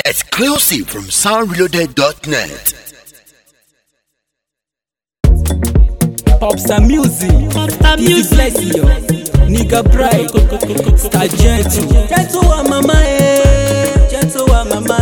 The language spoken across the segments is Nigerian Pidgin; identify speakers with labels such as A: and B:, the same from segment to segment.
A: Exclusive from soundreloaded.net.
B: Popstar music, Easy Blessing, yo. Nigga Bright, Star Gentle wa mama gentle wa mama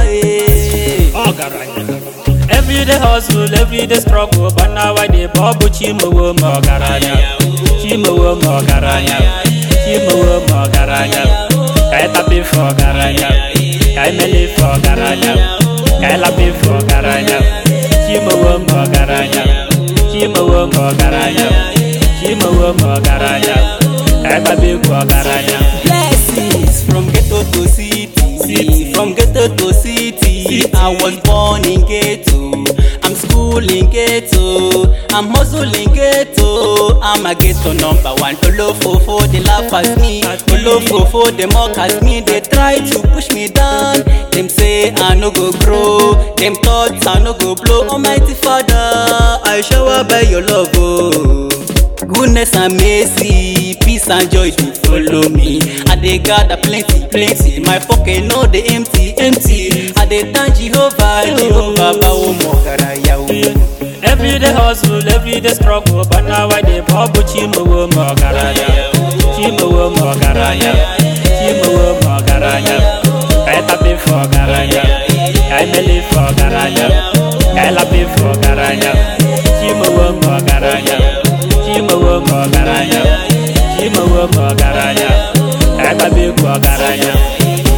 C: Everyday hustle, everyday struggle, but now I dey bubble chimo wo mo garanya, chimo wo mo garanya, chimo wo mo garanya. Kai tapi for garanya, kai mele for garanya, kai lapi for garanya, chimo wo mo garanya, chimo wo mo garanya, chimo wo mo garanya, kai babi for garanya.
B: Blessings from ghetto to city, from ghetto to city. I was born in ghetto, I'm schooling ghetto, I'm hustling ghetto. I'm a ghetto number one. Olofofo, they laugh at me. Olofofo, they mock at me. They try to push me down. Them say I no go grow. Them thoughts I no go blow. Almighty Father, I shower by your love. Oh. Goodness and mercy, peace and joy do follow me. I dey gather plenty. My pocket no dey empty. I dey thank Jehovah, bawo mo garaya o.
C: Everyday hustle, everyday struggle, but now I dey bubble chimo wo mo garanya, chimo wo mo garanya, chimo wo mo garanya. Kai tapi for garanya, kai mele for garanya, kai lapi for garanya, chimo wo mo garanya, chimo wo mo garanya, chimo wo mo garanya, kai babi for garanya.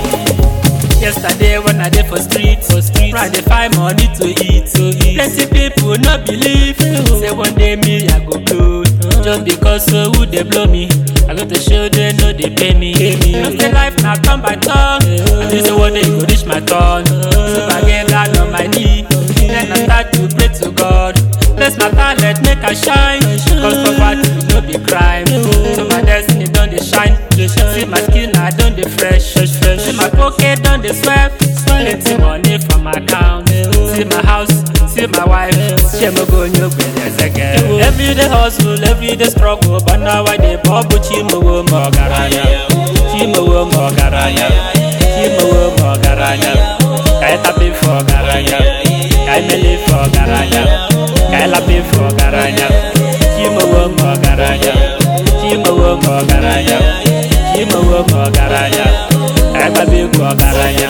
C: Yesterday when I dey for street, try dey find money to eat. Plenty people no believe, say one day me I go blow. Just because who dey blow me, I go to show them no dey pay me. No say life na turn by turn, and they say one day go reach my turn. So I get down on my knee, then I start to pray to God. Bless my talent, make I shine, cause poverty no be crime. So my destiny don dey shine, see my skin I don dey fresh. See my pocket don dey sweat, plenty money from my account. See my house, see my wife, shemo go again. Everyday hustle, everyday struggle, but now I dey bubble chimo wo mo garanya, chimo wo mo garanya, chimo wo mo garanya. Kai tapi for garanya, kai mele for garanya, kai lapi for garanya, chimo wo mo garanya, chimo wo mo garanya, chimo wo mo garanya, kai babi for garanya.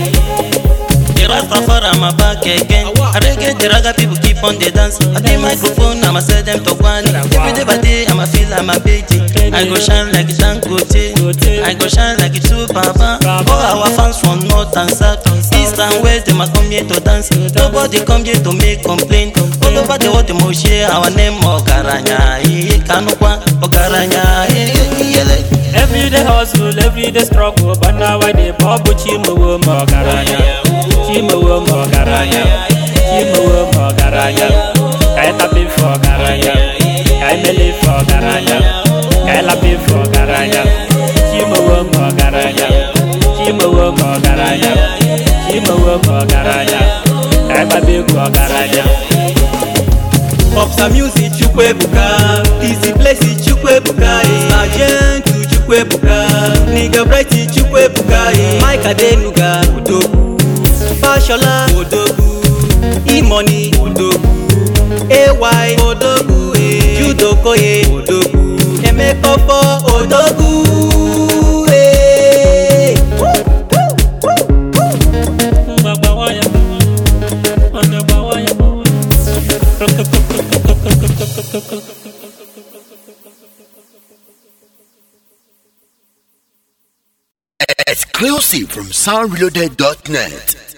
D: Rastafari, I'm back again. I reggae the raga people keep on the dance. I take microphone, I'ma sell them to one. Every day by day, I'ma feel like my baby. I go shine like a Dangote. I go shine like a two Baba. All our fans from north and south, east and west, they must come here to dance. Nobody come here to make complaint. All over the world, they must share our name. Ogaranya, Kanukwa, Ogaranya,
C: Everyday hustle, everyday struggle, but now I dey bubble chimo wo mo garanya, chimo wo mo garanya, chimo wo mo garanya. Kai tapi for garanya, kai mele for garanya, kai lapi for garanya, chimo wo mo garanya, chimo wo mo garanya, chimo wo mo garanya. Kai babi for garanya.
B: Popstar music, Chukwebuka, Easy Blessing, Chukwebuka, Star Gentle, Chukwebuka, Nigga Bright, Chukwebuka, Mike Adenuga, Udogu, Fashola, Udogu, E-Money, Udogu, AY, Udogu, Judokoye, Udogu, Emekofo, Udogu.
A: Exclusive from soundreloaded.net.